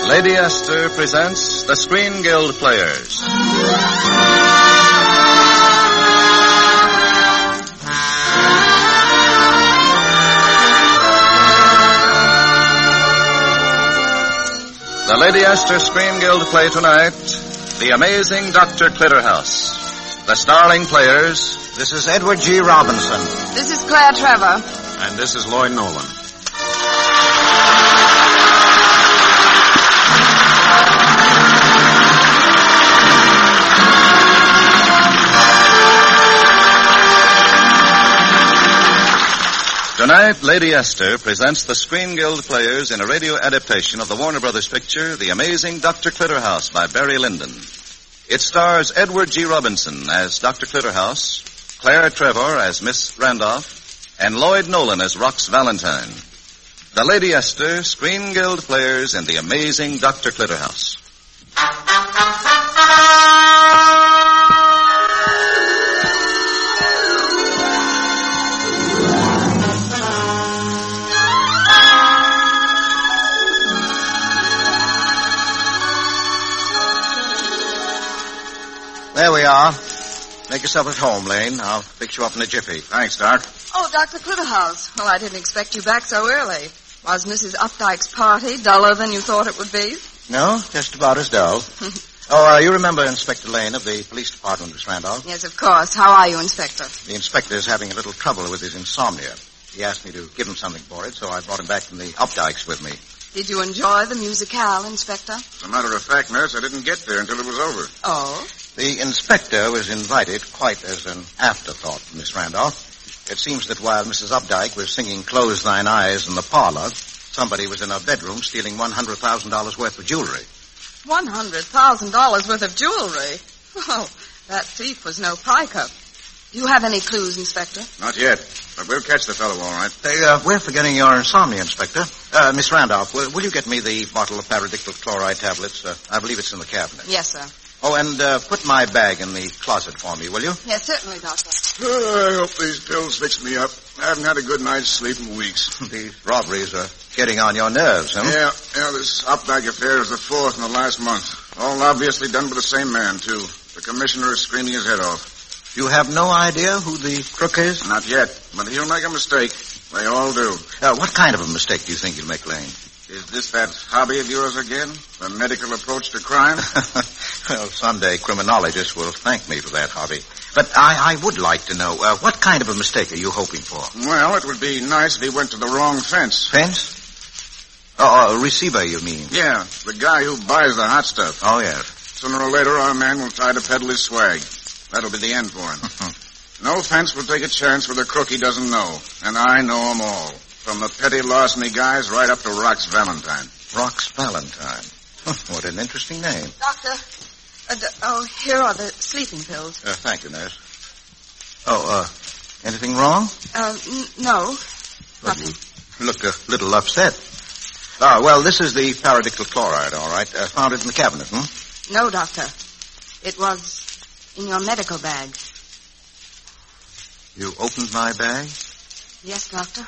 Lady Esther presents the Screen Guild Players. The Lady Esther Screen Guild play tonight, The Amazing Dr. Clitterhouse. The starring players. This is Edward G. Robinson. This is Claire Trevor. And this is Lloyd Nolan. Tonight, Lady Esther presents the Screen Guild Players in a radio adaptation of the Warner Brothers picture, The Amazing Dr. Clitterhouse by Barry Lyndon. It stars Edward G. Robinson as Dr. Clitterhouse, Claire Trevor as Miss Randolph, and Lloyd Nolan as Rox Valentine. The Lady Esther Screen Guild Players in The Amazing Dr. Clitterhouse. There we are. Make yourself at home, Lane. I'll fix you up in a jiffy. Thanks, Doc. Oh, Dr. Clitterhouse. Well, I didn't expect you back so early. Was Mrs. Updike's party duller than you thought it would be? No, just about as dull. You remember Inspector Lane of the police department, Miss Randolph? Yes, of course. How are you, Inspector? The inspector's having a little trouble with his insomnia. He asked me to give him something for it, so I brought him back from the Updikes with me. Did you enjoy the musicale, Inspector? As a matter of fact, Nurse, I didn't get there until it was over. Oh? The inspector was invited quite as an afterthought, Miss Randolph. It seems that while Mrs. Updike was singing Close Thine Eyes in the parlor, somebody was in her bedroom stealing $100,000 worth of jewelry. $100,000 worth of jewelry? Oh, that thief was no piker. Do you have any clues, Inspector? Not yet, but we'll catch the fellow all right. We're forgetting your insomnia, Inspector. Miss Randolph, will you get me the bottle of paradictyl chloride tablets? I believe it's in the cabinet. Yes, sir. Oh, and put my bag in the closet for me, will you? Yes, certainly, Doctor. I hope these pills fix me up. I haven't had a good night's sleep in weeks. These robberies are getting on your nerves, huh? Yeah, this Updike affair is the fourth in the last month. All obviously done by the same man, too. The commissioner is screaming his head off. You have no idea who the crook is? Not yet, but he'll make a mistake. They all do. What kind of a mistake do you think he'll make, Lane? Is this that hobby of yours again? The medical approach to crime? Well, someday criminologists will thank me for that hobby. But I would like to know, what kind of a mistake are you hoping for? Well, it would be nice if he went to the wrong fence. Fence? Oh, a receiver, you mean? Yeah, the guy who buys the hot stuff. Oh, yes. Sooner or later, our man will try to peddle his swag. That'll be the end for him. No fence will take a chance with a crook he doesn't know. And I know them all. From the petty larceny guys right up to Rox Valentine. Rox Valentine. What an interesting name. Doctor, here are the sleeping pills. Thank you, nurse. Anything wrong? No. Nothing. You look a little upset. Well, this is the paradictyl chloride, all right. Found it in the cabinet, No, Doctor. It was in your medical bag. You opened my bag? Yes, Doctor.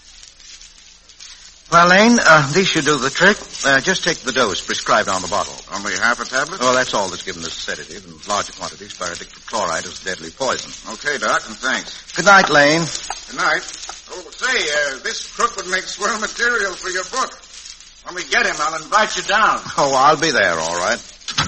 Well, Lane, these should do the trick. Just take the dose prescribed on the bottle. Only half a tablet? Oh, that's all that's given as a sedative. In larger quantities, paradictyl chloride is a deadly poison. Okay, Doc, and thanks. Good night, Lane. Good night. Oh, say, this crook would make swell material for your book. When we get him, I'll invite you down. Oh, I'll be there, all right.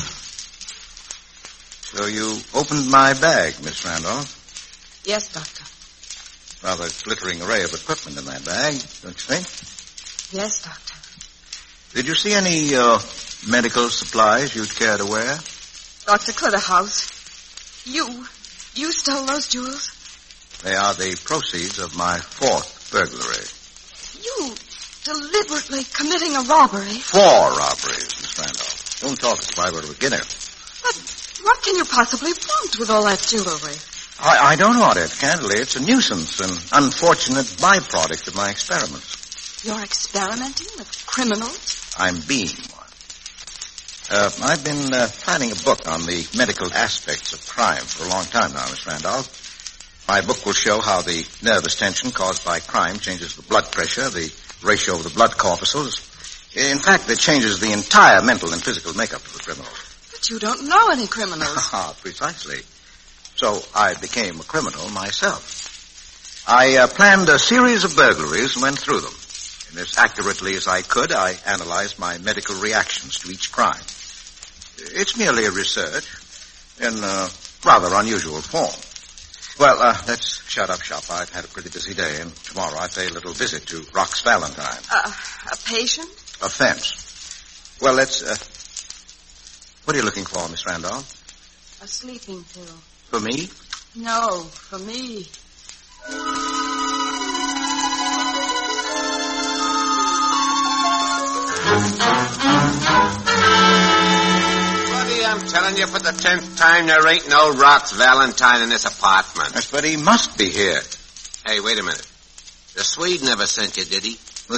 So you opened my bag, Miss Randolph? Yes, Doctor. Rather glittering array of equipment in that bag, don't you think? Yes, Doctor. Did you see any medical supplies you'd care to wear? Dr. Clitterhouse, you stole those jewels? They are the proceeds of my fourth burglary. You deliberately committing a robbery? 4 robberies, Miss Randolph. Don't talk as if I were a beginner. But what can you possibly want with all that jewelry? I don't want it, candidly. It's a nuisance, an unfortunate byproduct of my experiments. You're experimenting with criminals? I'm being one. I've been planning a book on the medical aspects of crime for a long time now, Miss Randolph. My book will show how the nervous tension caused by crime changes the blood pressure, the ratio of the blood corpuscles, In fact, it changes the entire mental and physical makeup of the criminal. But you don't know any criminals. Precisely. So I became a criminal myself. I planned a series of burglaries and went through them. And as accurately as I could, I analyzed my medical reactions to each crime. It's merely a research in a rather unusual form. Well, let's shut up shop. I've had a pretty busy day, and tomorrow I pay a little visit to Rox Valentine. A patient? A fence. Well, let's, what are you looking for, Miss Randolph? A sleeping pill. For me? No, for me. Buddy, I'm telling you for the 10th time there ain't no Rox Valentine in this apartment. Yes, but he must be here. Hey, wait a minute. The Swede never sent you, did he?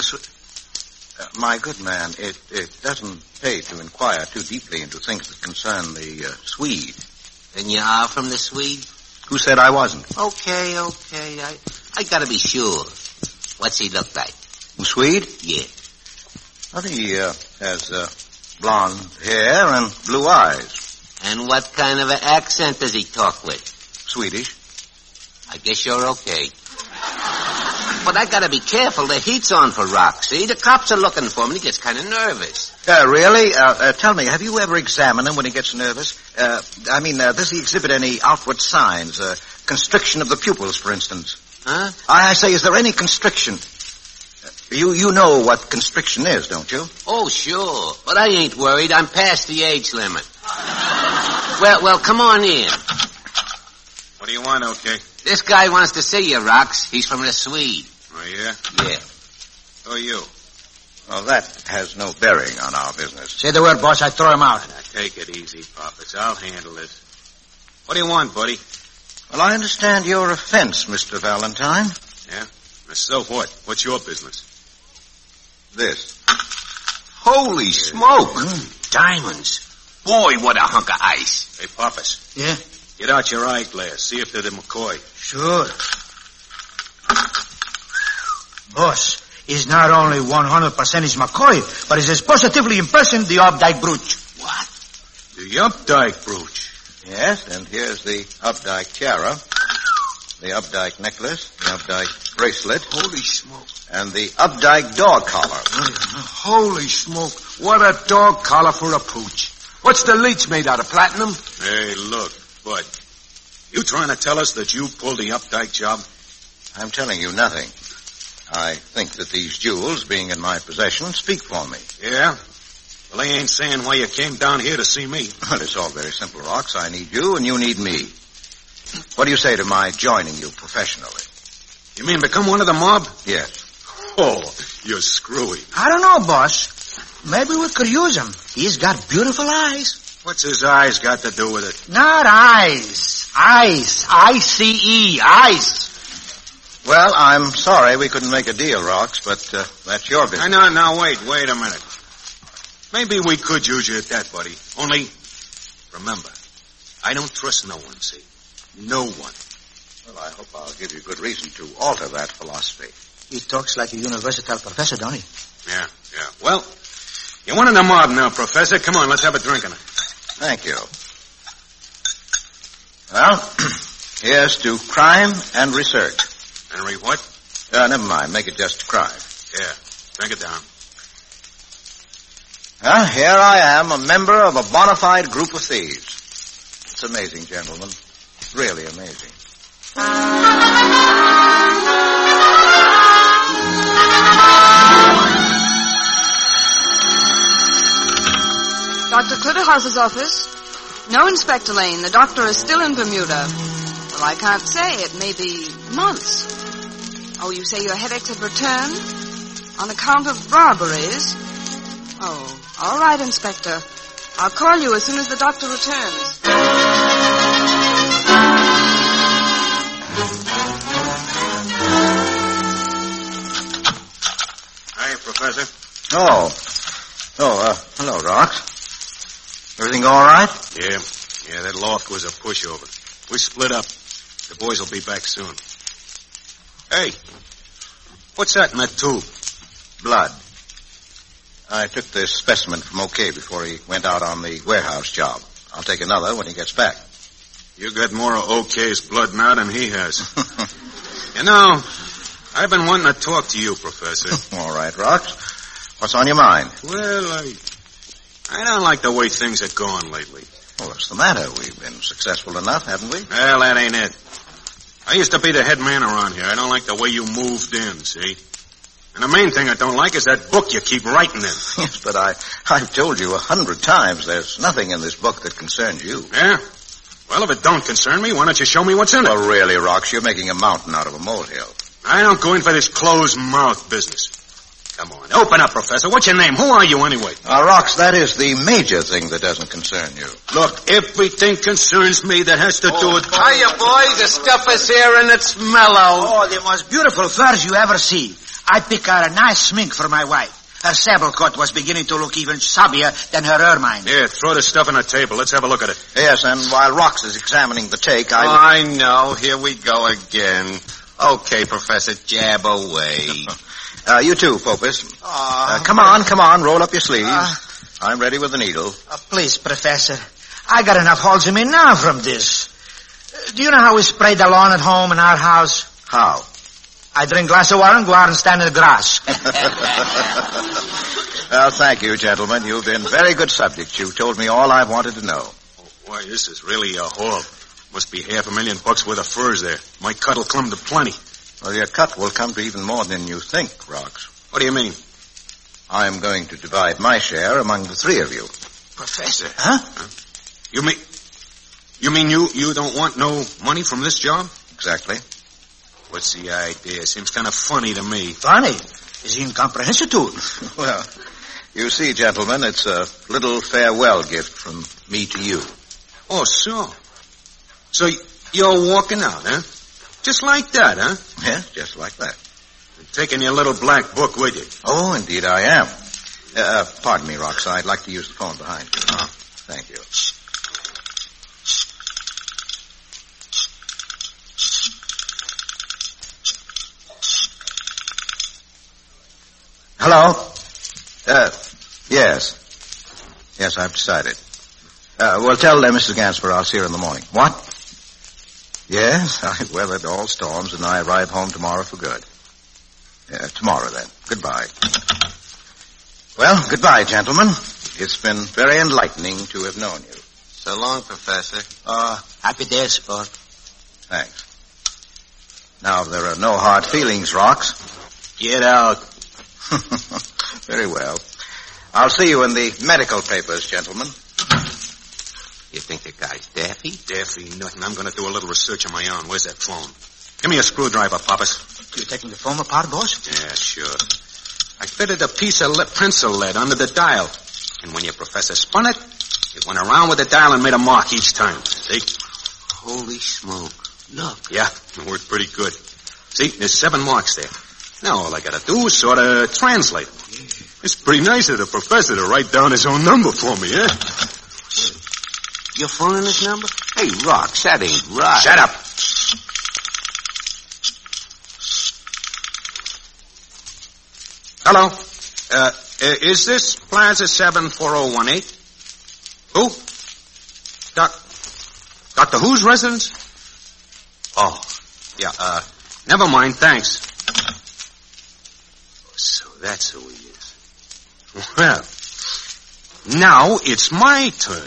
My good man, it doesn't pay to inquire too deeply into things that concern the Swede. Then you are from the Swede? Who said I wasn't? Okay. I gotta be sure. What's he look like? The Swede? Yeah. Well, he has blonde hair and blue eyes. And what kind of an accent does he talk with? Swedish. I guess you're okay. But I gotta be careful. The heat's on for Rox, see? The cops are looking for him and he gets kind of nervous. Really? Tell me, have you ever examined him when he gets nervous? Does he exhibit any outward signs? Constriction of the pupils, for instance. Huh? I say, is there any constriction? You know what constriction is, don't you? Oh, sure. But I ain't worried. I'm past the age limit. Well, come on in. What do you want, okay? This guy wants to see you, Rox. He's from the Swede. Oh, yeah? Yeah. Who are you? Well, that has no bearing on our business. Say the word, boss. I throw him out. Now, take it easy, Poppets. I'll handle this. What do you want, buddy? Well, I understand you're a fence, Mr. Valentine. Yeah? So what? What's your business? This. Holy smoke. Diamonds. Boy, what a hunk of ice. Hey, Poppets. Yeah? Get out your eyeglass. See if they're the McCoy. Sure. Boss, he's not only 100% is McCoy, but he's as positively impressing the Updike brooch. What? The Updike brooch. Yes, and here's the Updike tiara, the Updike necklace, the Updike bracelet. Holy smoke. And the Updike dog collar. Holy smoke. What a dog collar for a pooch. What's the leech made out of, platinum? Hey, look, bud. You trying to tell us that you pulled the Updike job? I'm telling you nothing. I think that these jewels, being in my possession, speak for me. Yeah? Well, they ain't saying why you came down here to see me. Well, it's all very simple, Rox. I need you, and you need me. What do you say to my joining you professionally? You mean become one of the mob? Yes. Oh, you're screwy. I don't know, boss. Maybe we could use him. He's got beautiful eyes. What's his eyes got to do with it? Not eyes. Eyes. I-C-E. Eyes. Well, I'm sorry we couldn't make a deal, Rox, but that's your business. Now, wait a minute. Maybe we could use you at that, buddy. Only, remember, I don't trust no one, see? No one. Well, I hope I'll give you good reason to alter that philosophy. He talks like a university professor, don't he? Yeah. Well, you're one of the mob now, Professor. Come on, let's have a drink on it. Thank you. Well, here's to crime and research. Henry, what? Never mind. Make it just crime. Yeah, drink it down. Well, here I am, a member of a bona fide group of thieves. It's amazing, gentlemen. Really amazing. Dr. Clitterhouse's office. No, Inspector Lane. The doctor is still in Bermuda. Well, I can't say. It may be months. Oh, you say your headaches have returned? On account of robberies? Oh, all right, Inspector. I'll call you as soon as the doctor returns. Hi, Professor. Hello, Rox. Everything all right? Yeah, that loft was a pushover. We split up. The boys will be back soon. Hey, what's that in that tube? Blood. I took this specimen from OK before he went out on the warehouse job. I'll take another when he gets back. You got more of OK's blood now than he has. You know, I've been wanting to talk to you, Professor. All right, Rox. What's on your mind? Well, I don't like the way things are going lately. Well, what's the matter? We've been successful enough, haven't we? Well, that ain't it. I used to be the head man around here. I don't like the way you moved in, see? And the main thing I don't like is that book you keep writing in. Yes, but I've told you 100 times there's nothing in this book that concerns you. Yeah? Well, if it don't concern me, why don't you show me what's in it? Well, really, Rox, you're making a mountain out of a molehill. I don't go in for this closed-mouth business. Come on, open up, Professor. What's your name? Who are you, anyway? Rox, that is the major thing that doesn't concern you. Look, everything concerns me that has to do with... Hiya, boys. The stuff is here and it's mellow. Oh, the most beautiful furs you ever see. I pick out a nice smink for my wife. Her sable coat was beginning to look even subbier than her ermine. Here, throw the stuff on the table. Let's have a look at it. Yes, and while Rox is examining the take, I know. Here we go again. Okay, Professor, jab away. You too, Popus. Come on, roll up your sleeves. I'm ready with the needle. Please, Professor. I got enough holes in me now from this. Do you know how we spray the lawn at home in our house? How? I drink a glass of water and go out and stand in the grass. Well, thank you, gentlemen. You've been very good subjects. You've told me all I've wanted to know. Oh, boy, this is really a haul. Must be $500,000 worth of furs there. My cut'll come to plenty. Well, your cut will come to even more than you think, Rox. What do you mean? I'm going to divide my share among the three of you. Professor? Huh? You mean you don't want no money from this job? Exactly. What's the idea? Seems kind of funny to me. Funny? Is incomprehensible. Well, you see, gentlemen, it's a little farewell gift from me to you. Oh, so you're walking out, huh? Just like that, huh? Yes, just like that. And taking your little black book with you. Oh, indeed I am. Pardon me, Rox. I'd like to use the phone behind you. Thank you. Hello? Yes. Yes, I've decided. Well, tell Mrs. Gansper I'll see her in the morning. What? Yes, I weathered all storms and I arrive home tomorrow for good. Tomorrow then. Goodbye. Well, goodbye, gentlemen. It's been very enlightening to have known you. So long, Professor. Happy days, sport. Thanks. Now, if there are no hard feelings, Rox. Get out. Very well. I'll see you in the medical papers, gentlemen. You think the guy's daffy? Daffy, nothing. I'm going to do a little research on my own. Where's that phone? Give me a screwdriver, Pappas. You taking the phone apart, boss? Yeah, sure. I fitted a piece of pencil lead under the dial. And when your professor spun it, it went around with the dial and made a mark each time. See? Holy smoke. Look. Yeah, it worked pretty good. See, there's 7 marks there. Now all I got to do is sort of translate them. It's pretty nice of the professor to write down his own number for me, eh? You're phoning his number? Hey, Rox, that ain't right. Shut up. Hello. Is this Plaza 74018? Who? Dr. Who's residence? Oh, yeah, never mind, thanks. So that's who he is. Well, now it's my turn.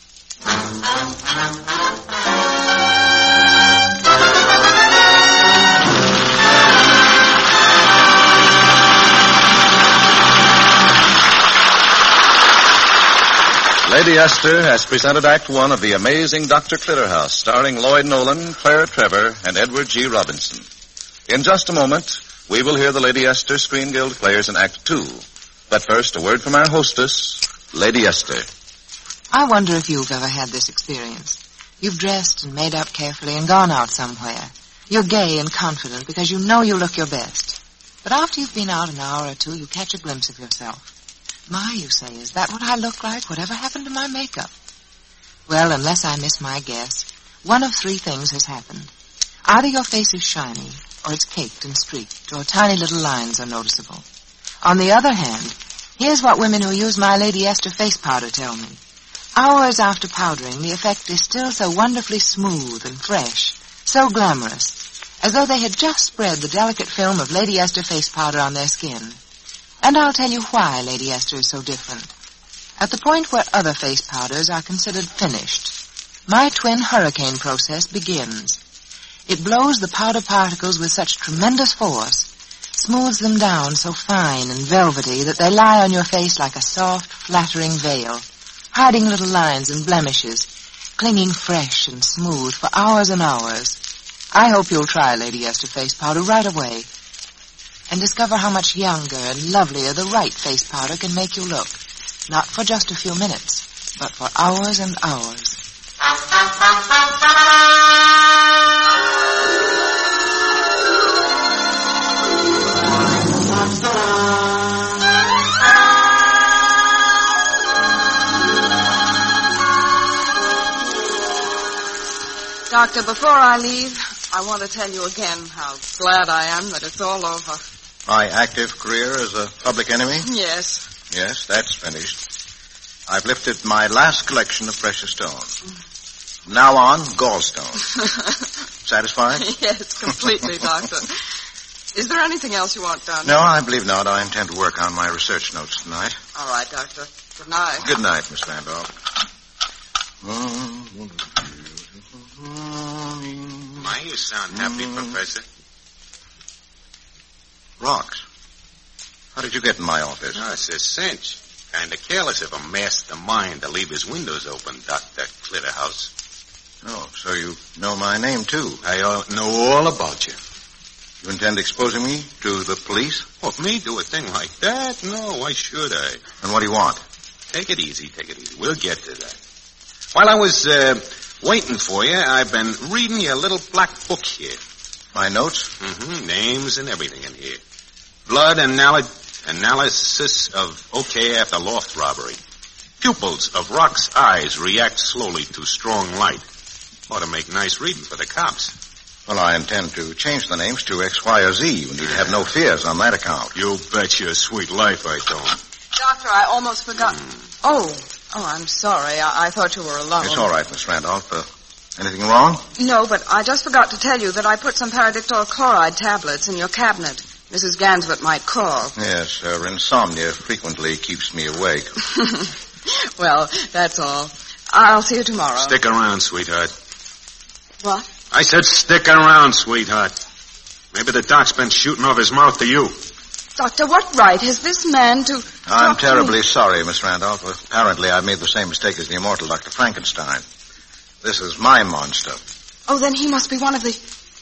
Lady Esther has presented Act One of The Amazing Dr. Clitterhouse, starring Lloyd Nolan, Claire Trevor, and Edward G. Robinson. In just a moment, we will hear the Lady Esther Screen Guild players in Act Two. But first, a word from our hostess, Lady Esther. I wonder if you've ever had this experience. You've dressed and made up carefully and gone out somewhere. You're gay and confident because you know you look your best. But after you've been out an hour or two, you catch a glimpse of yourself. My, you say, is that what I look like? Whatever happened to my makeup? Well, unless I miss my guess, one of 3 things has happened. Either your face is shiny, or it's caked and streaked, or tiny little lines are noticeable. On the other hand, Here's what women who use my Lady Esther face powder tell me. Hours after powdering, the effect is still so wonderfully smooth and fresh, so glamorous, as though they had just spread the delicate film of Lady Esther face powder on their skin. And I'll tell you why Lady Esther is so different. At the point where other face powders are considered finished, my twin hurricane process begins. It blows the powder particles with such tremendous force, smooths them down so fine and velvety that they lie on your face like a soft, flattering veil, hiding little lines and blemishes, clinging fresh and smooth for hours and hours. I hope you'll try Lady Esther face powder right away and discover how much younger and lovelier the right face powder can make you look. Not for just a few minutes, but for hours and hours. Doctor, before I leave, I want to tell you again how glad I am that it's all over. My active career as a public enemy? Yes. Yes, that's finished. I've lifted my last collection of precious stones. From now on, gallstones. Satisfied? Yes, completely, Doctor. Is there anything else you want done? No, I believe not. I intend to work on my research notes tonight. All right, Doctor. Good night. Good night, Miss Randolph. My, you sound happy, Professor. Rocks. How did you get in my office? Oh, it's a cinch. Kind of careless of a mastermind to leave his windows open, Dr. Clitterhouse. Oh, so you know my name, too. I know all about you. You intend exposing me to the police? What, me do a thing like that? No, why should I? And what do you want? Take it easy, take it easy. We'll get to that. While I was waiting for you, I've been reading your little black book here. My notes? Mm-hmm. Names and everything in here. Blood analysis of OK after loft robbery. Pupils of Rock's eyes react slowly to strong light. Ought to make nice reading for the cops. Well, I intend to change the names to X, Y, or Z. You need have no fears on that account. You bet your sweet life I don't. Doctor, I almost forgot. Oh, I'm sorry. I thought you were alone. It's all right, Miss Randolph. Anything wrong? No, but I just forgot to tell you that I put some paradictyl chloride tablets in your cabinet. Mrs. Gansford might call. Yes, her insomnia frequently keeps me awake. Well, that's all. I'll see you tomorrow. Stick around, sweetheart. What? I said stick around, sweetheart. Maybe the doc's been shooting off his mouth to you. Doctor, what right has this man to... I'm terribly sorry, Miss Randolph. Apparently I've made the same mistake as the immortal Dr. Frankenstein. This is my monster. Oh, then he must be one of the...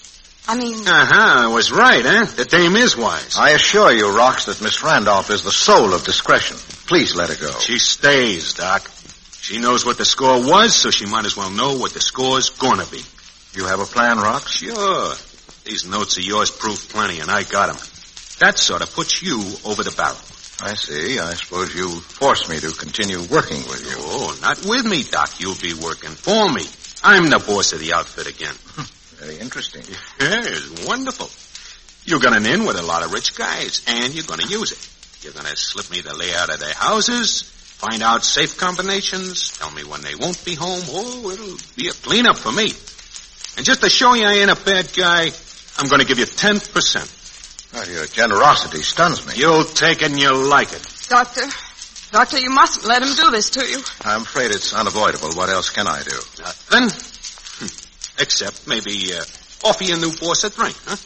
I was right, eh? The dame is wise. I assure you, Rox, that Miss Randolph is the soul of discretion. Please let her go. She stays, Doc. She knows what the score was, so she might as well know what the score's gonna be. You have a plan, Rox? Sure. These notes of yours prove plenty, and I got them. That sort of puts you over the barrel. I see. I suppose you force me to continue working with you. Oh, not with me, Doc. You'll be working for me. I'm the boss of the outfit again. Very interesting. Yes, wonderful. You got an in with a lot of rich guys, and you're going to use it. You're going to slip me the layout of their houses, find out safe combinations, tell me when they won't be home. Oh, it'll be a cleanup for me. And just to show you I ain't a bad guy, I'm going to give you 10%. Well, your generosity stuns me. You'll take it and you'll like it. Doctor, you mustn't let him do this to you. I'm afraid it's unavoidable. What else can I do? Nothing. Except maybe offer your new boss a drink, huh?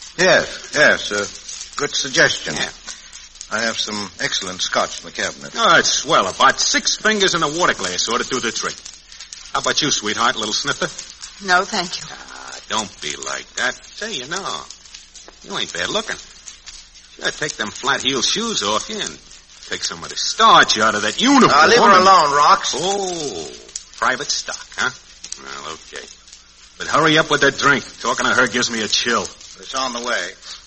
Yes. Good suggestion. Yeah. I have some excellent scotch in the cabinet. Oh, it's swell. About 6 fingers in a water glass ought to do the trick. How about you, sweetheart, little sniffer? No, thank you. Don't be like that. Say, you ain't bad looking. Sure, take them flat-heeled shoes off you and take some of the starch out of that uniform. Leave her alone, Rox. Oh, private stock, huh? Well, okay. But hurry up with that drink. Talking to her gives me a chill. It's on the way.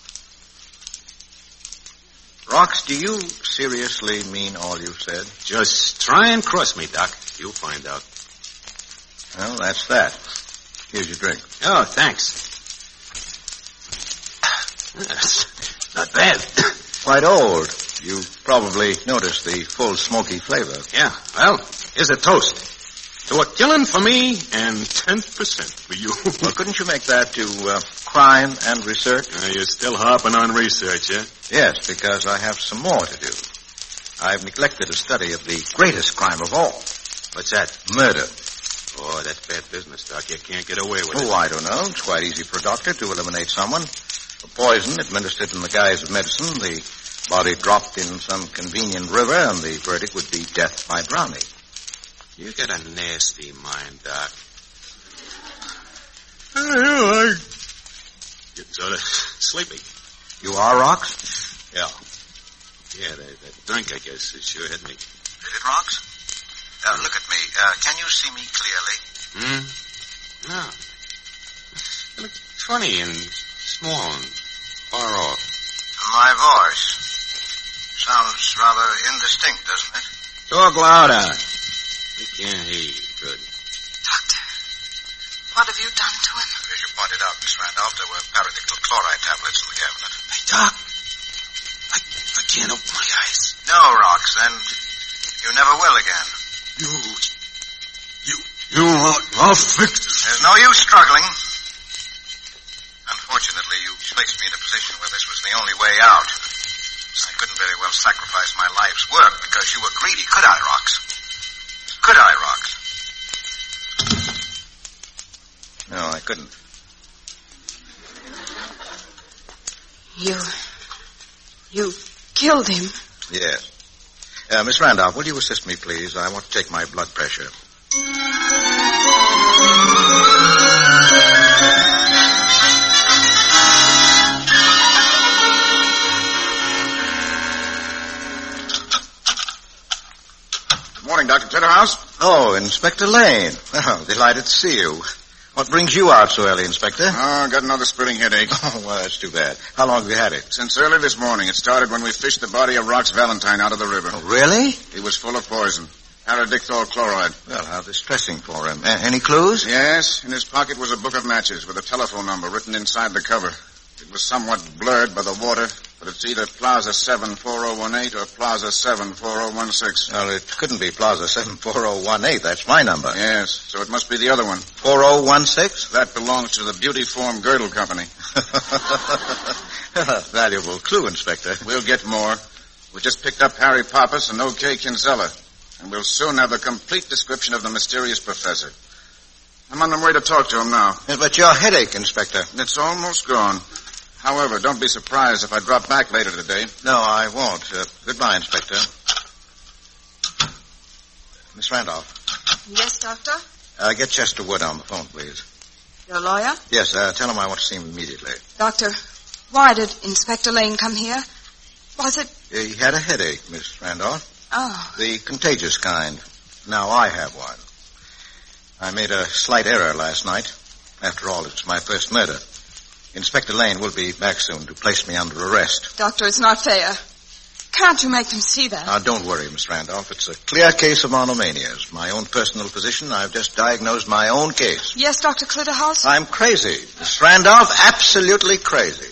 Rox, do you seriously mean all you said? Just try and cross me, Doc. You'll find out. Well, that's that. Here's your drink. Oh, thanks. Not bad. Quite old. You probably noticed the full smoky flavor. Yeah, well, here's a toast. To a killing for me and 10% for you. Well, couldn't you make that to crime and research? You're still harping on research, eh? Yes, because I have some more to do. I've neglected a study of the greatest crime of all. What's that? Murder. Oh, that's bad business, Doc. You can't get away with it. Oh, I don't know. It's quite easy for a doctor to eliminate someone. A poison administered in the guise of medicine, the body dropped in some convenient river, and the verdict would be death by drowning. You got a nasty mind, Doc. I get sort of sleepy. You are, Rocks? Yeah. Yeah, that drink, I guess, it sure had me. Did it, Rocks? Look at me. Can you see me clearly? No. You look funny and small and far off. My voice sounds rather indistinct, doesn't it? Talk louder. I can't hear you good. Doctor, what have you done to him? As you pointed out, Miss Randolph, there were paradictyl chloride tablets in the cabinet. Hey, Doc. I can't open my eyes. No, Rocks, and you never will again. I'll fix this. There's no use struggling. Unfortunately, you placed me in a position where this was the only way out. I couldn't very well sacrifice my life's work because you were greedy, could I, Rocks? Could I, Rocks? No, I couldn't. You killed him? Yes. Miss Randolph, will you assist me, please? I want to take my blood pressure. Good morning, Dr. Clitterhouse. Oh, Inspector Lane. Well, delighted to see you. What brings you out so early, Inspector? Oh, got another splitting headache. Oh, well, that's too bad. How long have you had it? Since early this morning. It started when we fished the body of Rox Valentine out of the river. Oh, really? He was full of poison. Paradictyl chloride. Well, how distressing for him. Any clues? Yes, in his pocket was a book of matches with a telephone number written inside the cover. It was somewhat blurred by the water, but it's either Plaza 74018 or Plaza 74016. Well, it couldn't be Plaza 74018. That's my number. Yes, so it must be the other one. 4016? That belongs to the Beauty Form Girdle Company. Valuable clue, Inspector. We'll get more. We just picked up Harry Pappas and O.K. Kinsella, and we'll soon have a complete description of the mysterious professor. I'm on my way to talk to him now. Yeah, but your headache, Inspector. It's almost gone. However, don't be surprised if I drop back later today. No, I won't. Goodbye, Inspector. Miss Randolph. Yes, Doctor? Get Chester Wood on the phone, please. Your lawyer? Yes, tell him I want to see him immediately. Doctor, why did Inspector Lane come here? Was it... He had a headache, Miss Randolph. Oh. The contagious kind. Now I have one. I made a slight error last night. After all, it's my first murder. Inspector Lane will be back soon to place me under arrest. Doctor, it's not fair. Can't you make them see that? Now, don't worry, Miss Randolph. It's a clear case of monomania. It's my own personal position. I've just diagnosed my own case. Yes, Dr. Clitterhouse? I'm crazy. Miss Randolph, absolutely crazy.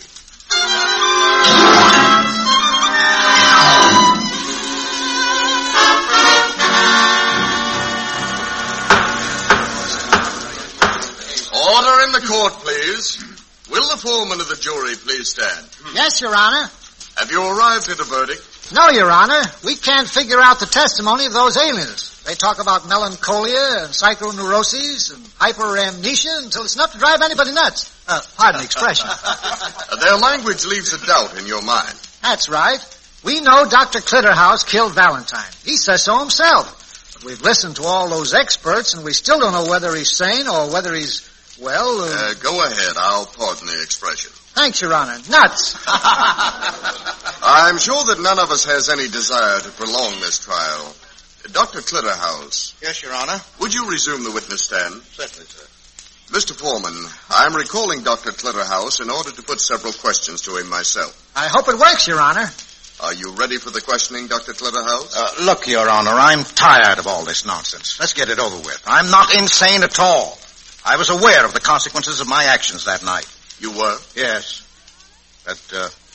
Order in the court, please. Will the foreman of the jury please stand? Yes, Your Honor. Have you arrived at a verdict? No, Your Honor. We can't figure out the testimony of those aliens. They talk about melancholia and psychoneuroses and hyperamnesia until it's enough to drive anybody nuts. Pardon the expression. Their language leaves a doubt in your mind. That's right. We know Dr. Clitterhouse killed Valentine. He says so himself. But we've listened to all those experts, and we still don't know whether he's sane or whether he's, well... Go ahead. I'll pardon the expression. Thanks, Your Honor. Nuts. I'm sure that none of us has any desire to prolong this trial. Dr. Clitterhouse. Yes, Your Honor. Would you resume the witness stand? Certainly, sir. Mr. Foreman, I'm recalling Dr. Clitterhouse in order to put several questions to him myself. I hope it works, Your Honor. Are you ready for the questioning, Dr. Clitterhouse? Look, Your Honor, I'm tired of all this nonsense. Let's get it over with. I'm not insane at all. I was aware of the consequences of my actions that night. You were? Yes. That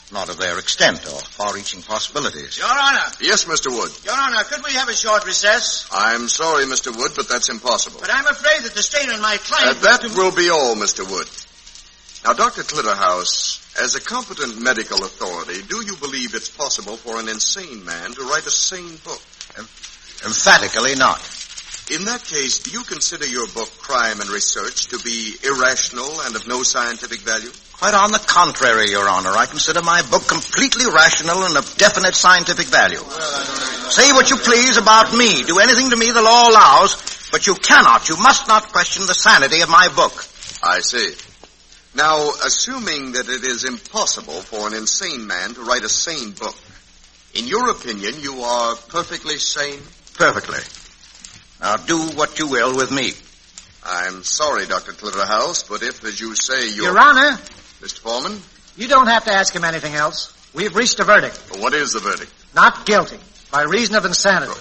not of their extent or far-reaching possibilities. Your Honor. Yes, Mr. Wood. Your Honor, could we have a short recess? I'm sorry, Mr. Wood, but that's impossible. But I'm afraid that the stain on my client... That will be all, Mr. Wood. Now, Dr. Clitterhouse, as a competent medical authority, do you believe it's possible for an insane man to write a sane book? Emphatically not. In that case, do you consider your book, Crime and Research, to be irrational and of no scientific value? Quite on the contrary, Your Honor. I consider my book completely rational and of definite scientific value. Say what you please about me. Do anything to me the law allows, but you must not question the sanity of my book. I see. Now, assuming that it is impossible for an insane man to write a sane book, in your opinion, you are perfectly sane? Perfectly. Now, do what you will with me. I'm sorry, Dr. Clitterhouse, but if, as you say, you're... Your Honor. Mr. Foreman? You don't have to ask him anything else. We've reached a verdict. Well, what is the verdict? Not guilty, by reason of insanity.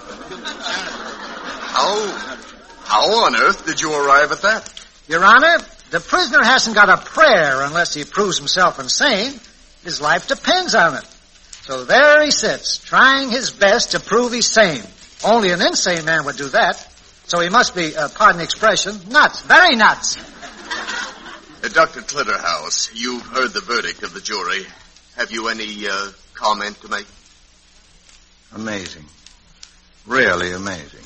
How on earth did you arrive at that? Your Honor, the prisoner hasn't got a prayer unless he proves himself insane. His life depends on it. So there he sits, trying his best to prove he's sane. Only an insane man would do that. So he must be, pardon the expression, nuts. Very nuts. Dr. Clitterhouse, you've heard the verdict of the jury. Have you any comment to make? Amazing. Really amazing.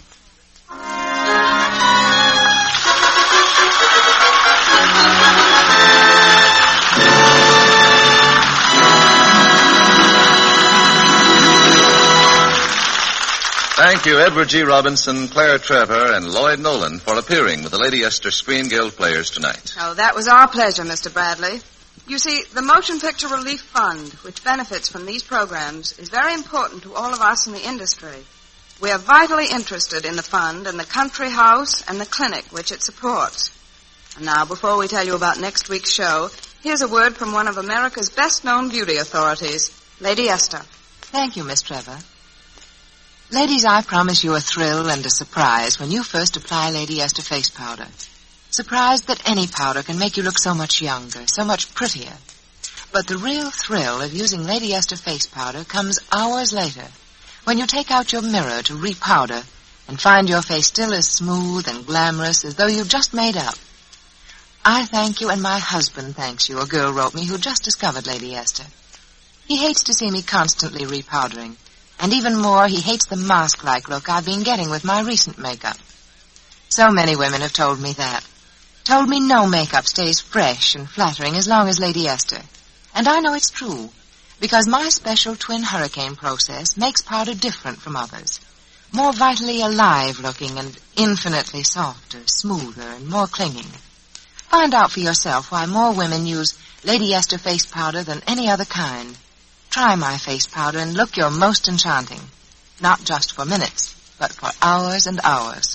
Thank you, Edward G. Robinson, Claire Trevor, and Lloyd Nolan for appearing with the Lady Esther Screen Guild players tonight. Oh, that was our pleasure, Mr. Bradley. You see, the Motion Picture Relief Fund, which benefits from these programs, is very important to all of us in the industry. We are vitally interested in the fund and the country house and the clinic which it supports. And now, before we tell you about next week's show, here's a word from one of America's best-known beauty authorities, Lady Esther. Thank you, Miss Trevor. Ladies, I promise you a thrill and a surprise when you first apply Lady Esther face powder. Surprised that any powder can make you look so much younger, so much prettier. But the real thrill of using Lady Esther face powder comes hours later, when you take out your mirror to repowder and find your face still as smooth and glamorous as though you'd just made up. I thank you, and my husband thanks you, a girl wrote me who just discovered Lady Esther. He hates to see me constantly repowdering. And even more, he hates the mask-like look I've been getting with my recent makeup. So many women have told me that. Told me no makeup stays fresh and flattering as long as Lady Esther. And I know it's true, because my special twin hurricane process makes powder different from others. More vitally alive-looking and infinitely softer, smoother, and more clinging. Find out for yourself why more women use Lady Esther face powder than any other kind. Try my face powder and look your most enchanting. Not just for minutes, but for hours and hours.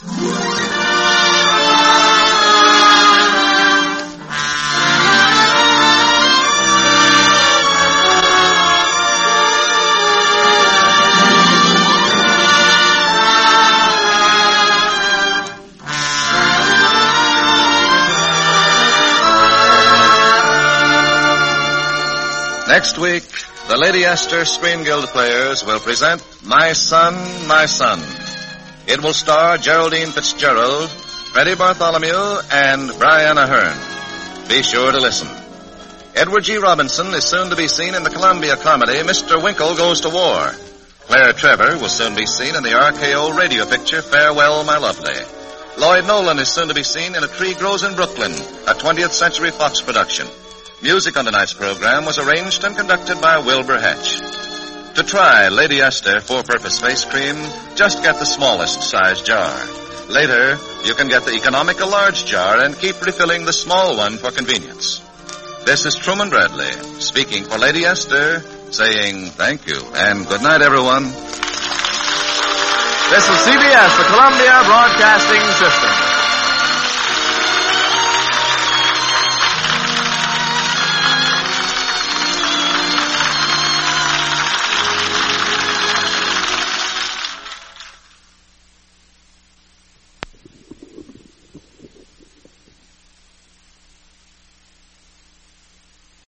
Next week, the Lady Esther Screen Guild players will present My Son, My Son. It will star Geraldine Fitzgerald, Freddie Bartholomew, and Brian Ahern. Be sure to listen. Edward G. Robinson is soon to be seen in the Columbia comedy Mr. Winkle Goes to War. Claire Trevor will soon be seen in the RKO radio picture Farewell, My Lovely. Lloyd Nolan is soon to be seen in A Tree Grows in Brooklyn, a 20th Century Fox production. Music on tonight's program was arranged and conducted by Wilbur Hatch. To try Lady Esther four-purpose face cream, just get the smallest size jar. Later, you can get the economical large jar and keep refilling the small one for convenience. This is Truman Bradley, speaking for Lady Esther, saying thank you and good night, everyone. This is CBS, the Columbia Broadcasting System.